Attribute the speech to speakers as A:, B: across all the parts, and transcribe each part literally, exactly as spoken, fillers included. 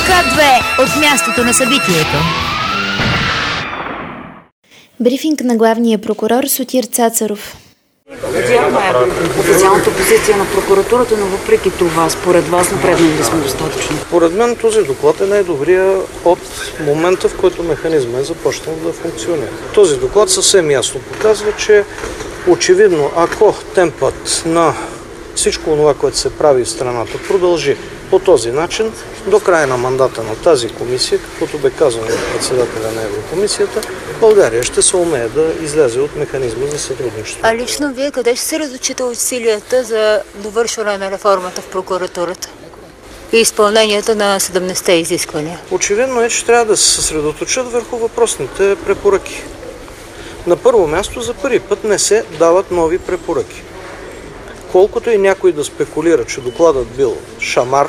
A: К две от мястото на събитието.
B: Брифинг на главния прокурор Сотир Цацаров.
C: Видяхме официалната позиция на прокуратурата, но въпреки това, според вас, напреднали ли сме достатъчно?
D: Според мен този доклад е най-добрия от момента, в който механизмът е започнал да функционира. Този доклад съвсем ясно показва, че очевидно, ако темпът на всичко това, което се прави в страната, продължи по този начин, до края на мандата на тази комисия, каквото бе казано от председателя на Еврокомисията, България ще се умее да излезе от механизма за сътрудничество.
E: А лично вие къде ще се разучите усилията за довършване на реформата в прокуратурата и изпълнението на седемдесетте изисквания?
D: Очевидно е, че трябва да се съсредоточат върху въпросните препоръки. На първо място, за първи път не се дават нови препоръки. Колкото и някой да спекулира, че докладът бил шамар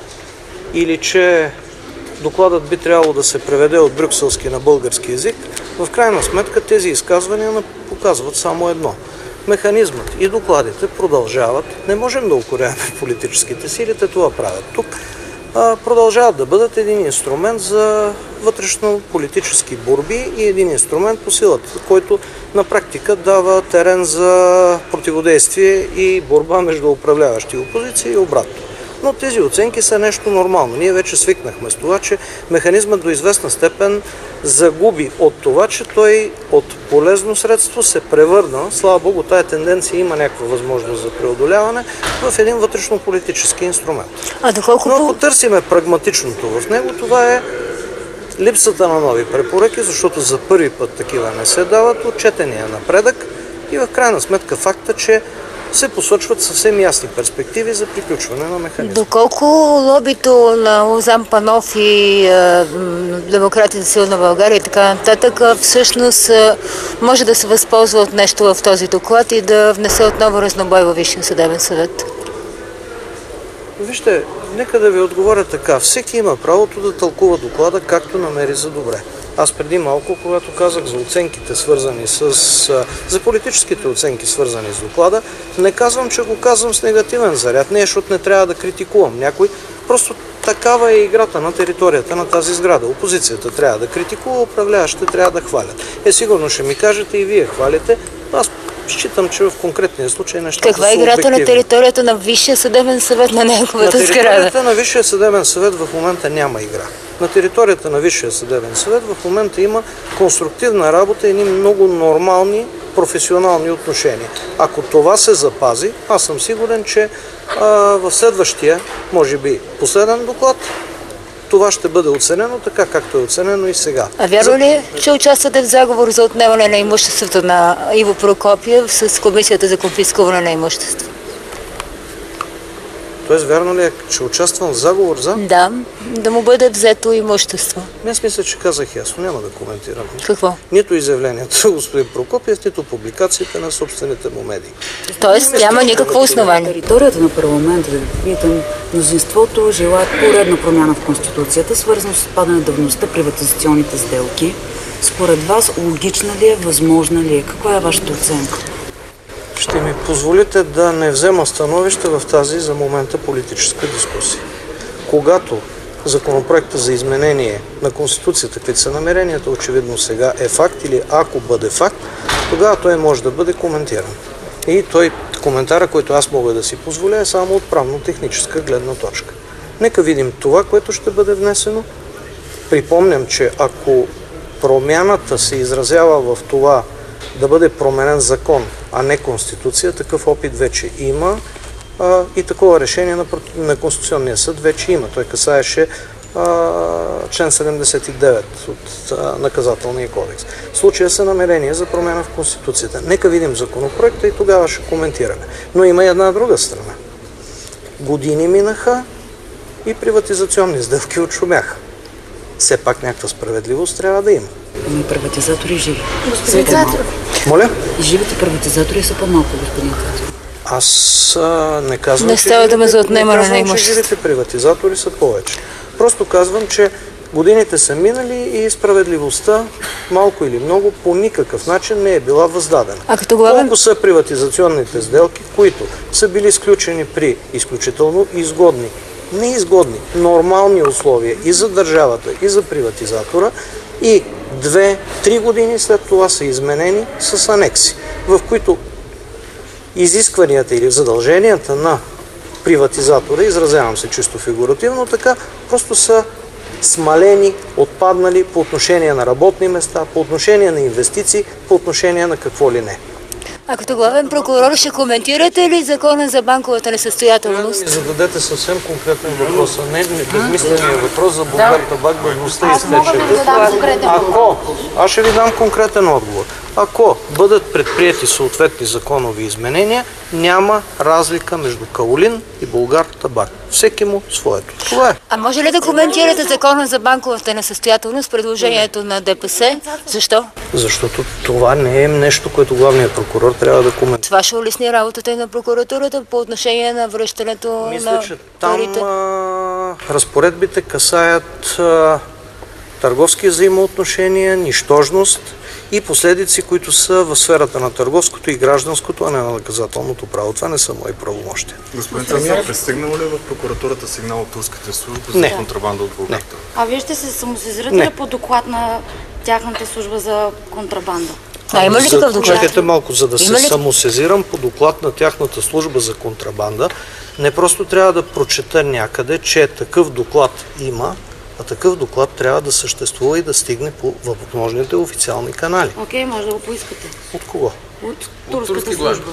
D: или че докладът би трябвало да се преведе от брюкселски на български език, в крайна сметка тези изказвания показват само едно. Механизмът и докладите продължават. Не можем да укоряваме политическите сили, те това правят тук. Продължават да бъдат един инструмент за вътрешно-политически борби и един инструмент по силата, който на практика дава терен за противодействие и борба между управляващи и опозиция и обратно. Но тези оценки са нещо нормално. Ние вече свикнахме с това, че механизмът до известна степен загуби от това, че той от полезно средство се превърна, слава Богу, тая тенденция има някаква възможност за преодоляване, в един вътрешно-политически инструмент.
E: А доколко...
D: Но ако търсиме прагматичното в него, това е липсата на нови препоръки, защото за първи път такива не се дават, отчетения напредък и в крайна сметка факта, че се посочват съвсем ясни перспективи за приключване на механизма.
E: Доколко лобито на Лозан Панов и е, Демократите силна България и така нататък всъщност е, може да се възползва от нещо в този доклад и да внесе отново разнобой във Висшия съдебен съвет?
D: Вижте, нека да ви отговоря така. Всеки има правото да тълкува доклада както намери за добре. Аз преди малко, когато казах за оценките свързани с... за политическите оценки свързани с доклада, не казвам, че го казвам с негативен заряд. Не, защото не трябва да критикувам някой. Просто такава е играта на територията на тази сграда. Опозицията трябва да критикува, управляващите трябва да хвалят. Е, сигурно ще ми кажете и вие хвалите. Аз считам, че в конкретния случай нещата
E: Каква е играта на територията на Висшия съдебен съвет на неговата сграда?
D: На територията на Висшия съдебен съвет в момента няма игра. На територията на Висшия съдебен съвет в момента има конструктивна работа и едни много нормални професионални отношения. Ако това се запази, аз съм сигурен, че а, в следващия, може би последен доклад, това ще бъде оценено така, както е оценено и сега.
E: А вярно ли е, че участвате в заговор за отнемане на имуществото на Иво Прокопиев с Комисията за конфискуване на имущество?
D: Тоест, вярно ли е, че участвам в заговор за?
E: Да, да му бъде взето имущество.
D: Аз мисля, че казах ясно, няма да коментирам.
E: Какво?
D: Нито изявлението на господин Прокопиев, нито публикациите на собствените му медии.
E: Тоест няма никакво основание.
C: На територията на парламента, да питам, мнозинството желаят поредна промяна в Конституцията, свързано с отпадане на давността, приватизационните сделки. Според вас, логична ли е, възможна ли е? Каква е вашата оценка?
D: Ще ми позволите да не взема становище в тази за момента политическа дискусия. Когато законопроекта за изменение на Конституцията, каквито са намеренията, очевидно сега е факт или ако бъде факт, тогава той може да бъде коментиран. И той, коментара, който аз мога да си позволя, е само от правно-техническа гледна точка. Нека видим това, което ще бъде внесено. Припомням, че ако промяната се изразява в това да бъде променен закон, а не Конституция, такъв опит вече има а, и такова решение на, на Конституционния съд вече има. Той касаеше а, член седемдесет и девет от а, наказателния кодекс. В случая са намерения за промяна в Конституцията. Нека видим законопроекта и тогава ще коментираме. Но има и една друга страна. Години минаха и приватизационни сделки отшумяха. Все пак някаква справедливост трябва да има.
C: Ами приватизатори живи.
E: Господин Цацаров.
D: Моля?
C: И живите приватизатори са по-малко, господин Цацаров.
D: Аз а, не казвам,
E: не
D: че,
E: става
D: живите,
E: дума за отнемане
D: казвам,
E: на имущество.
D: че живите приватизатори са повече. Просто казвам, че годините са минали и справедливостта, малко или много, по никакъв начин не е била въздадена.
E: А като главен...
D: Колко са приватизационните сделки, които са били сключени при изключително изгодни неизгодни, нормални условия и за държавата, и за приватизатора, и две-три години след това са изменени с анекси, в които изискванията или задълженията на приватизатора, изразявам се чисто фигуративно така, просто са смалени, отпаднали по отношение на работни места, по отношение на инвестиции, по отношение на какво ли не.
E: А като главен прокурор ще коментирате ли закона за банковата несъстоятелност?
D: Ми зададете съвсем конкретен въпрос, а не безмисления въпрос за Булгартабак, бедността и стечето. Ако, аз ще ви дам конкретен отговор. Ако бъдат предприети съответни законови изменения, няма разлика между Каолин и Булгартабак. Всеки му своето. Това е.
E: А може ли да коментирате закона за банковата несъстоятелност, предложението на ДПС? Защо?
D: Защото това не е нещо, което главният прокурор трябва да коментира.
E: Това ще улесни работата и на прокуратурата по отношение на връщането
D: Мисля,
E: на
D: че там
E: парите?
D: а, разпоредбите касаят а, търговски взаимоотношения, нищожност и последици, които са в сферата на търговското и гражданското, а не на наказателното право. Това не са мои правомощия.
F: Господин Цацаров, пристигнал ли в прокуратурата сигнал от турските служби за
D: Не.
F: контрабанда от Булгарта?
G: А вие ще се самосезирате ли по доклад на тяхната служба за контрабанда?
E: А има ли
D: За-
E: такъв доклад?
D: Чакайте малко, за да се
E: Има ли-
D: самосезирам по доклад на тяхната служба за контрабанда, не просто трябва да прочета някъде, че такъв доклад има, а такъв доклад трябва да съществува и да стигне по възможните официални канали.
G: Окей, може да го поискате.
D: От кого?
G: От турската служба.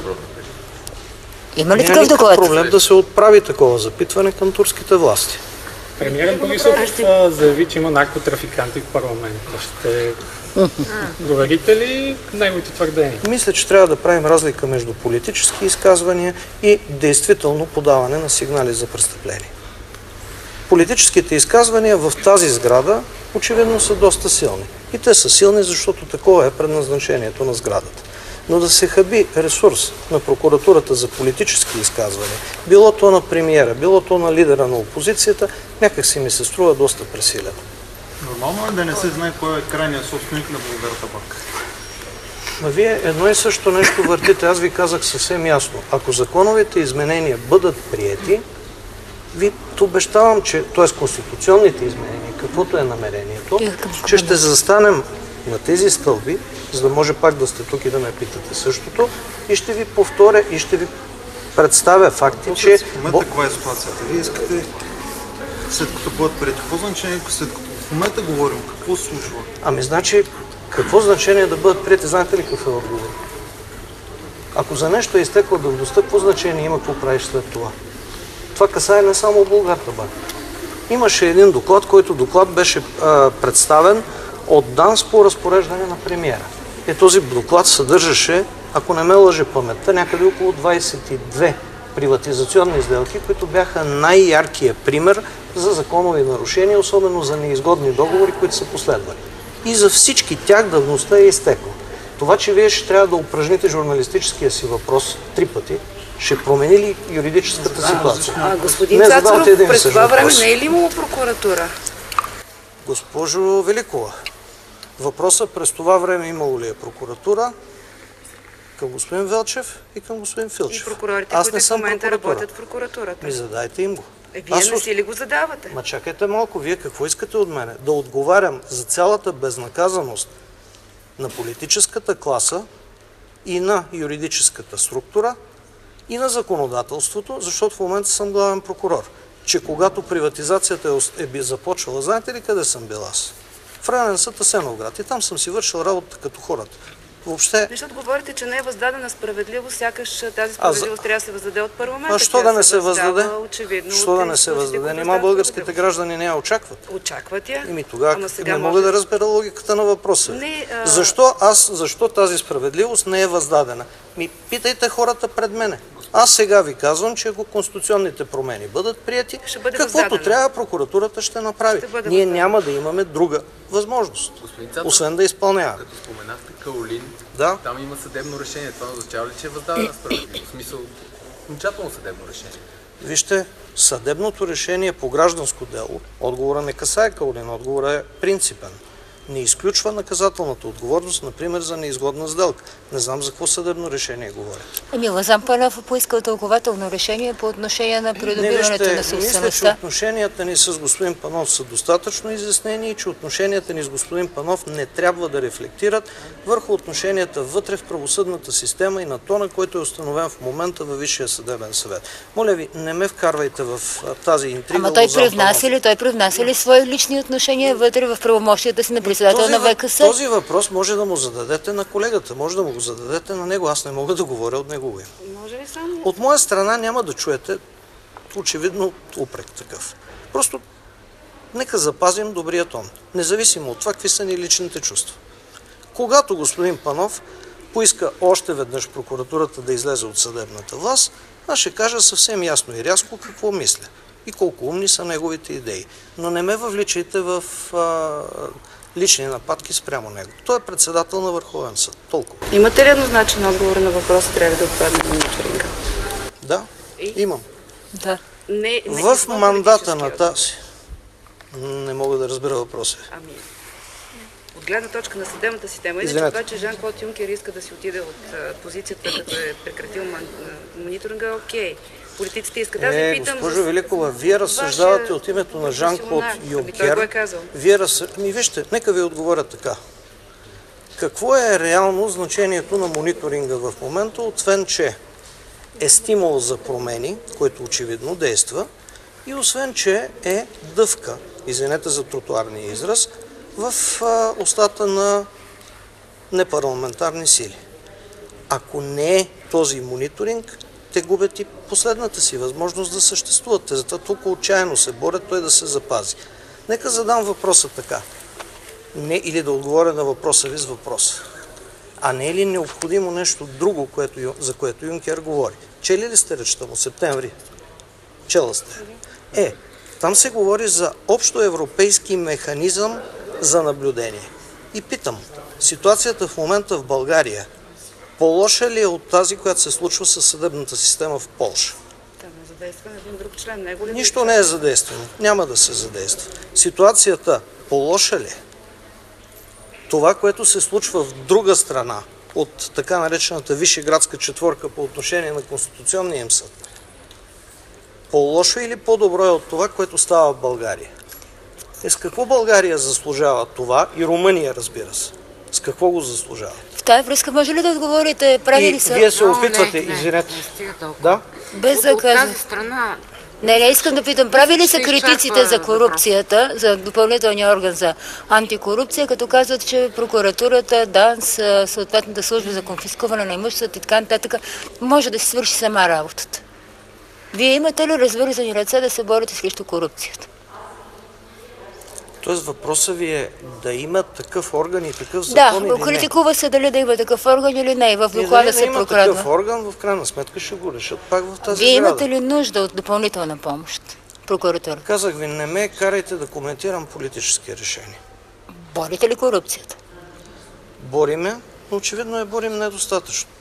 E: Има ли
D: Няма
E: такъв
D: никакъв
E: доклад?
D: проблем да се отправи такова запитване към турските власти.
H: Премиерът Борисов а, заяви, че има наркотрафиканти в парламента. Ще проверите ли неговите твърдения?
D: Мисля, че трябва да правим разлика между политически изказвания и действително подаване на сигнали за престъпление. Политическите изказвания в тази сграда очевидно са доста силни. И те са силни, защото такова е предназначението на сградата. Но да се хаби ресурс на прокуратурата за политически изказвания, било то на премиера, било то на лидера на опозицията, някак си ми се струва доста пресилено.
F: Нормално е да не се знае кой е крайният собственик на Булгартабак.
D: Ма вие едно и също нещо въртите. Аз ви казах съвсем ясно. Ако законовите изменения бъдат приети, ви обещавам, че, т.е. конституционните изменения, каквото е намерението, че ще застанем на тези стълби, за да може пак да сте тук и да ме питате същото, и ще ви повторя и ще ви представя факти, че...
F: В момента каква е ситуацията? Вие искате, след като бъдат преди, какво значение, след като в момента говорим, какво се случва?
D: Ами значи, какво значение да бъдат прияти? Знаете ли какъв е отговор? Ако за нещо е изтекла давността, какво значение има, какво правиш след това? Това касае не само Булгартабак. Имаше един доклад, който доклад беше а, представен от ДАНС по разпореждане на премиера. И този доклад съдържаше, ако не ме лъже паметта, някъде около двадесет и две приватизационни сделки, които бяха най-яркият пример за законови нарушения, особено за неизгодни договори, които са последвали. И за всички тях давността е изтекла. Това, че вие ще трябва да упражните журналистическия си въпрос три пъти, ще промени ли юридическата ситуация?
I: А, господин
D: Не,
I: Цацаров,
D: задавате един
I: през
D: същ
I: това време
D: въпрос.
I: не е ли имало прокуратура?
D: Госпожо Великова, въпросът през това време имало ли е прокуратура към господин Велчев и към господин
I: И
D: Филчев?
I: прокурорите,
D: Аз
I: които
D: не
I: в
D: съм
I: момента
D: прокуратура.
I: работят в прокуратурата.
D: Ми задайте им го.
I: Е, вие
D: Аз
I: не
D: ос-
I: си ли го задавате?
D: Ма чакайте малко, вие какво искате от мене? Да отговарям за цялата безнаказаност на политическата класа и на юридическата структура и на законодателството, защото в момента съм главен прокурор. Че когато приватизацията е, ос- е би започвала, знаете ли къде съм бил аз? В районен съд Асеновград. И там съм си вършил работата като хората. Въобще,
I: Защото говорите, че не е въздадена справедливост, сякаш тази справедливост трябва да се въздаде от парламента.
D: а що
I: Тя
D: да не се
I: въздава,
D: въздаде?
I: Очевидно,
D: Що
I: от
D: да не се
I: институциите,
D: въздаде?
I: които
D: Нима
I: въздават
D: българските
I: справедливост.
D: граждани не я очакват.
I: Очакват я.
D: Ими тогава
I: Ама сега
D: не
I: може
D: мога да
I: да-
D: разбера логиката на въпроса.
I: Не, а-
D: Защо аз, защо тази справедливост не е въздадена? Ми питайте хората пред мене. Аз сега ви казвам, че ако конституционните промени бъдат прияти,
I: Ще бъде
D: каквото
I: въздадена.
D: трябва, прокуратурата ще направи.
I: Ще бъде
D: Ние
I: въздадена.
D: няма да имаме друга възможност, освен да изпълняваме.
J: Като споменахте Каолин,
D: Да.
J: там има съдебно решение. Това означава ли, че е въздадена справедливост? В смисъл, окончателно съдебно решение.
D: Вижте, съдебното решение по гражданско дело, отговора не касае Каолин, отговора е принципен. не изключва наказателната отговорност, например за неизгодна сделка. Не знам за какво съдебно решение говоря.
E: Ами Лазан Панов поискал тълкователно решение по отношение на придобиването на собствеността.
D: Мисля, че отношенията ни с господин Панов са достатъчно изяснени и че отношенията ни с господин Панов не трябва да рефлектират върху отношенията вътре в правосъдната система и на тона, който е установен в момента във Висшия съдебен съвет. Моля ви, не ме вкарвайте в тази интрига.
E: Ама той привнася ли, той привнася ли свои лични отношения вътре в правомощията си на председател на В К С?
D: Този въпрос може да му зададете на колегата, може да му го зададете на него. Аз не мога да говоря от негово име.
I: Може ли само?
D: От моя страна няма да чуете очевидно упрек такъв. Просто нека запазим добрия тон, независимо от това какви са ни личните чувства. Когато господин Панов поиска още веднъж прокуратурата да излезе от съдебната власт, аз ще кажа съвсем ясно и рязко какво мисля и колко умни са неговите идеи. Но не ме въвличайте в а, лични нападки спрямо него. Той е председател на Върховен съд. Толкова.
I: Имате ли еднозначен отговор на въпроса, трябва да отпадне мониторинга?
D: Да, и? Имам.
E: Да.
I: Не, не,
D: в мандата на тази. Не мога да разбера въпроса.
I: Ами, от гледна точка на съдебната система, иначе това, че Жан-Клод Юнкер иска да си отиде от а, позицията, като е прекратил мон, мониторинга, окей. Политиците искат. Аз
D: Е,
I: ви питам...
D: госпожо Великова, вие разсъждавате ваше... от името на Жан-Клод Юнкер.
I: Той го е казал.
D: Вие раз... Ми вижте, нека ви отговоря така. Какво е реално значението на мониторинга в момента, освен че е стимул за промени, който очевидно действа, и освен че е дъвка, извинете за тротуарния израз, в а, устата на непарламентарни сили. Ако не е този мониторинг, те губят и последната си възможност да съществуват. Те затова толкова отчаяно се борят той да се запази. Нека задам въпроса така. Не, или да отговоря на въпроса ви с въпроса. А не е ли необходимо нещо друго, което, за което Юнкер говори? Чели ли сте речта му? Септември? Чела сте. Е, там се говори за общо европейски механизъм за наблюдение. И питам, ситуацията в момента в България по-лоша ли е от тази, която се случва със съдебната система в Полша?
I: Там е задействан един друг член. Него ли
D: Нищо не е задействано. Няма да се задейства. Ситуацията по-лоша ли е? Това, което се случва в друга страна от така наречената Вишеградска четворка по отношение на Конституционния им съд, по-лошо или по-добро е от това, което става в България? Е, с какво България заслужава това и Румъния, разбира се? С какво го заслужава?
E: В тази връзка може ли да отговорите, прави ли са?
D: Вие се опитвате, извинете. Да?
E: Без заказа. страна... Не, не искам да питам, прави ли са критиците за корупцията, за допълнителния орган за антикорупция, като казват, че прокуратурата, ДАНС, съответната служба за конфискуване на имуществото и така нататък, може да си свърши сама работата? Вие имате ли развързани ръце да се борите срещу корупцията?
D: Тоест въпросът ви е да има такъв орган и такъв закон
E: да,
D: или не?
E: критикува се дали да има такъв орган или не. И в доклада се прокрадва.
D: Дали да има такъв орган, в крайна сметка ще го решат пак в тази
E: Вие
D: сграда.
E: имате ли нужда от допълнителна помощ, прокуратура?
D: Казах ви, не ме карайте да коментирам политически решения.
E: Борите ли корупцията?
D: Бориме, но очевидно я борим недостатъчно.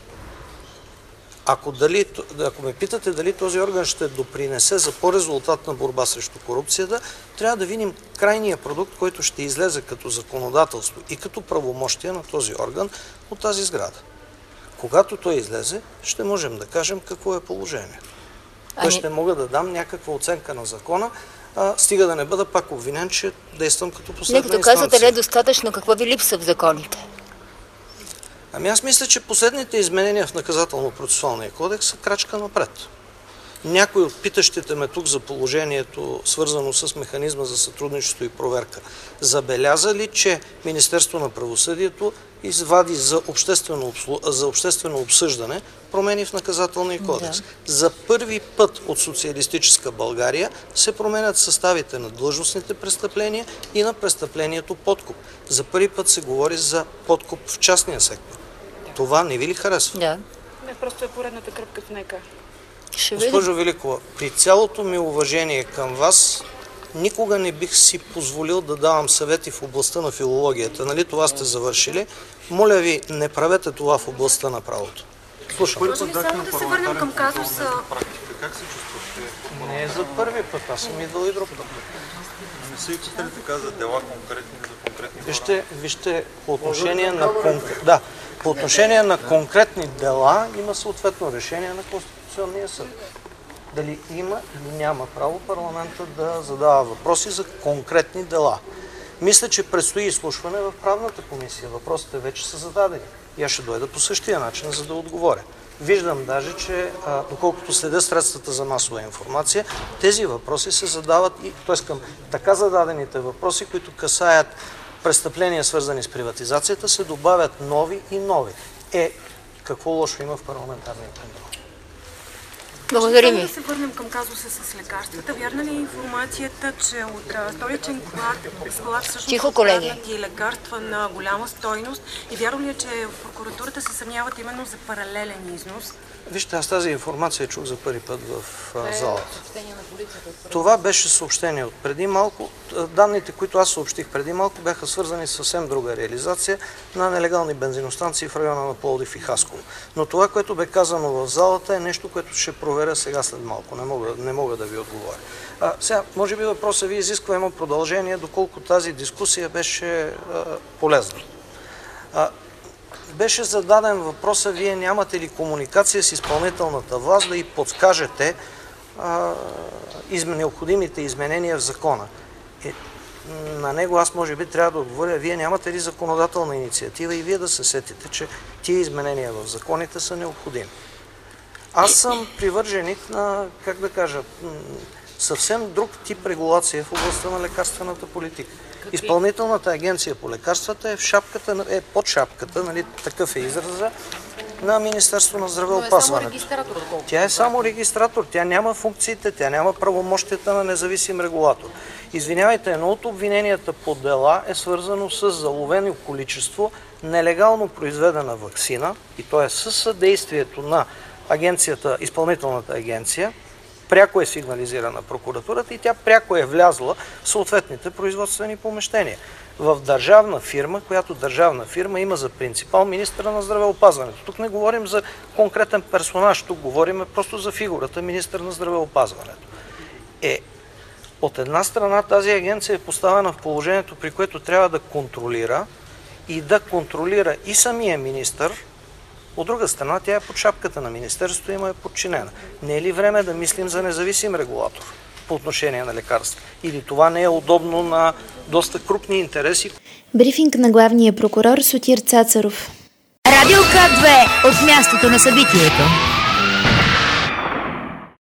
D: Ако, дали, ако ме питате дали този орган ще допринесе за по-резултатна борба срещу корупцията, трябва да видим крайния продукт, който ще излезе като законодателство и като правомощия на този орган от тази сграда. Когато той излезе, ще можем да кажем какво е положението. Той ще мога да дам някаква оценка на закона, а, стига да не бъда пак обвинен, че действам като последна инстанция.
E: Не, като казвате, не е достатъчно, какво ви липсва в законите?
D: Ами аз мисля, че последните изменения в наказателно-процесуалния кодекс са крачка напред. Някой от питащите ме тук за положението, свързано с механизма за сътрудничество и проверка, забеляза ли, че Министерство на правосъдието извади за обществено, обслу... за обществено обсъждане промени в наказателния кодекс? Да. За първи път от социалистическа България се променят съставите на длъжностните престъпления и на престъплението подкуп. За първи път се говори за подкуп в частния сектор. Това не ви ли харесва?
E: Да.
I: Не, просто е поредната кръпка в НК.
D: Госпожо Великова, при цялото ми уважение към вас, никога не бих си позволил да давам съвети в областта на филологията. Нали това сте завършили? Моля ви, не правете това в областта на правото. Слушам.
G: Може ли само да се върнем към казуса?
F: Как се чувствате?
D: Не е за първи път, аз съм идвал и друг път.
F: Не са и питали така за дела конкретни, за конкретни хора?
D: Вижте, вижте по, отношение на, кон... да, по отношение на конкретни дела има съответно решение на Конституционния съд. Дали има или няма право парламента да задава въпроси за конкретни дела. Мисля, че предстои изслушване в правната комисия. Въпросите вече са зададени. И аз ще дойда по същия начин, за да отговоря. Виждам даже, че а, доколкото следя средствата за масова информация, тези въпроси се задават и, т.е. към така зададените въпроси, които касаят престъпления, свързани с приватизацията, се добавят нови и нови. Е, какво лошо има в парламентарния контрол?
E: Благодаря ви.
K: Да се върнем към казуса с лекарствата. Вярна ли е информацията, че от а, столичен склад всъщност откраднати лекарства на голяма стойност и вярно ли е, че в прокуратурата се съмняват именно за паралелен износ?
D: Вижте, аз тази информация чух за първи път в а, залата. Това беше съобщение от преди малко. Данните, които аз съобщих преди малко, бяха свързани с съвсем друга реализация на нелегални бензиностанции в района на Пловдив и Хасково. Но това, което бе казано в залата, е нещо, което ще проверя сега след малко. Не мога, не мога да ви отговоря. А, сега, може би въпросът ви изисква едно продължение, доколко тази дискусия беше а, полезна. А, Беше зададен въпроса, вие нямате ли комуникация с изпълнителната власт да й подскажете а, изм, необходимите изменения в закона. Е, на него аз може би трябва да отговоря, вие нямате ли законодателна инициатива и вие да се сетите, че тия изменения в законите са необходими. Аз съм привърженик на, как да кажа, съвсем друг тип регулация в областта на лекарствената политика. Изпълнителната агенция по лекарствата е, в шапката, е под шапката, нали, такъв е израза, на Министерство на здравеопазването. Тя е само регистратор, тя няма функциите, тя няма правомощията на независим регулатор. Извинявайте, едно от обвиненията по дела е свързано с заловено количество нелегално произведена ваксина, и то е със съдействието на агенцията, изпълнителната агенция, пряко е сигнализирана прокуратурата и тя пряко е влязла в съответните производствени помещения. В държавна фирма, която държавна фирма има за принципал министъра на здравеопазването. Тук не говорим за конкретен персонаж, тук говорим просто за фигурата министър на здравеопазването. Е, от една страна тази агенция е поставена в положението, при което трябва да контролира и да контролира и самия министър. От друга страна, тя е под шапката на Министерството и му е подчинена. Не е ли време да мислим за независим регулатор по отношение на лекарства? Или това не е удобно на доста крупни интереси?
B: Брифинг на главния прокурор Сотир Цацаров.
A: Радио К две от мястото на събитието.